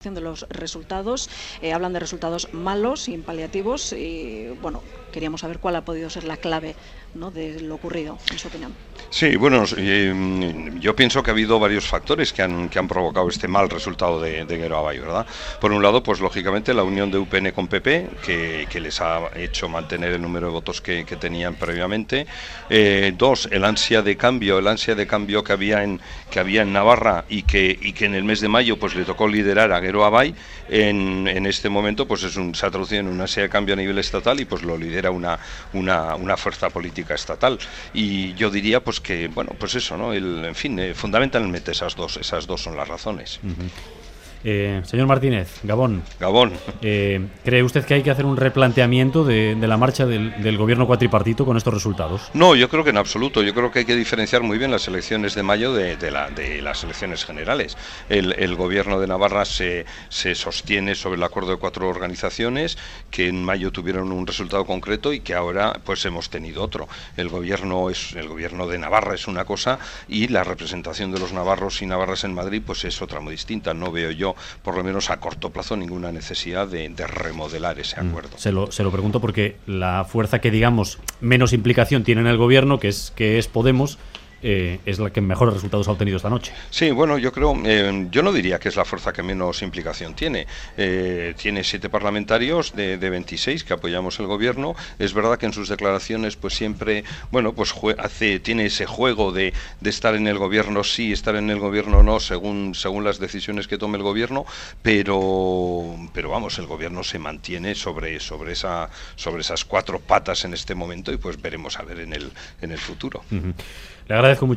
De los resultados, hablan de resultados malos, sin paliativos, y bueno, queríamos saber cuál ha podido ser la clave, ¿no?, de lo ocurrido, en su opinión. Sí, bueno, yo pienso que ha habido varios factores que han provocado este mal resultado de Guero Abay, ¿verdad? Por un lado, pues lógicamente la unión de UPN con PP, que les ha hecho mantener el número de votos que tenían previamente. Dos, el ansia de cambio que había en Navarra y que en el mes de mayo pues le tocó liderar a Guero Abay. En este momento pues se ha traducido en una ansia de cambio a nivel estatal y pues lo lidera una fuerza política estatal. Y yo diría pues que, bueno, pues eso, ¿no? Fundamentalmente esas dos son las razones. Señor Martínez, Gabón. ¿Cree usted que hay que hacer un replanteamiento de la marcha del gobierno cuatripartito con estos resultados? No, yo creo que en absoluto. Yo creo que hay que diferenciar muy bien las elecciones de mayo de las elecciones generales. El gobierno de Navarra se sostiene sobre el acuerdo de 4 organizaciones que en mayo tuvieron un resultado concreto y que ahora pues hemos tenido otro. El gobierno de Navarra es una cosa y la representación de los navarros y navarras en Madrid pues es otra muy distinta. No veo yo, por lo menos a corto plazo, ninguna necesidad de remodelar ese acuerdo. Se lo pregunto porque la fuerza que, digamos, menos implicación tiene en el gobierno, que es Podemos, es la que mejores resultados ha obtenido esta noche. Sí, bueno, yo creo, yo no diría que es la fuerza que menos implicación tiene. Tiene 7 parlamentarios de 26 que apoyamos el gobierno. Es verdad que en sus declaraciones pues siempre, bueno, pues tiene ese juego de estar en el gobierno sí, estar en el gobierno no, según las decisiones que tome el gobierno, pero vamos, el gobierno se mantiene sobre esas 4 patas en este momento y pues veremos a ver en el futuro. Le agradezco mucho.